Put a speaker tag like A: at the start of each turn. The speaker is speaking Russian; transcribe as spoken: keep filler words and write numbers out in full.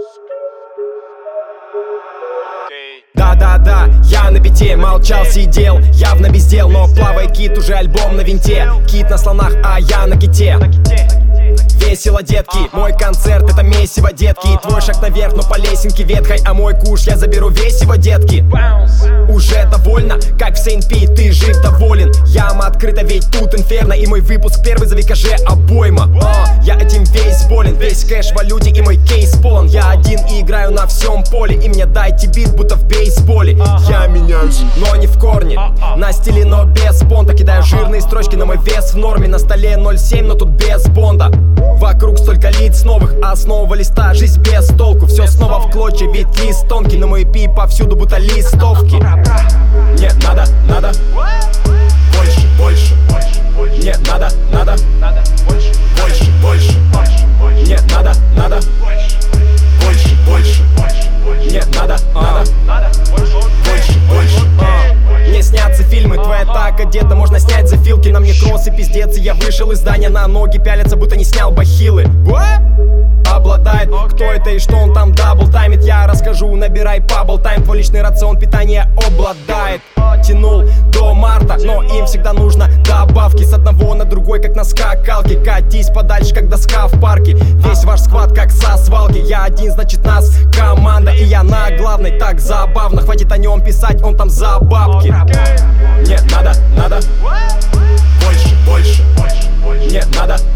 A: Да-да-да, я на бите, молчал, сидел, явно без дел. Но плавает кит, уже альбом на винте. Кит на слонах, а я на ките. Весело, детки, мой концерт это месиво, детки. Твой шаг наверх, но по лесенке ветхой, а мой куш я заберу весь его, детки. Уже довольно, как в Сейнт-Пи, ты жив, доволен. Яма открыта, ведь тут инферно. И мой выпуск первый за ВКЖ обойма. О, я этим весь болен, весь кэш в валюте и мой кейс полон. Я один и играю на всем поле, и мне дайте бит, будто в бейсболе. Я меняюсь, но не в корне, на стиле, но без понта. Кидаю жирные строчки, но мой вес в норме. На столе ноль семь, но тут без бонда. Вокруг столько лиц новых, а с нового листа жизнь без толку. Все снова в клочья, ведь лист тонкий, но мой пи повсюду будто листовки. Нет, надо, надо больше, больше. Нет, надо, надо больше, больше. Нет, надо, надо больше, больше. Нет, надо, надо больше, больше. Мне снятся фильмы, твоя так одета, можно снять за филки. На мне кроссы, пиздец, и я вышел из здания. На ноги пялятся, будто не снял бахилы. Обладает, кто это и что он там дабл таймит. Я расскажу, набирай пабл тайм. Твой личный рацион питания обладает. Тянул до марта, но им всегда нужно добавки. С одного на другой, как на скакалке. Катись подальше, как доска в парке. Весь ваш сквад, как со свалки. Я один, значит нас команда, и я на главной. Так забавно, хватит о нем писать, он там за бабки. Нет, надо, надо больше, больше. Нет, надо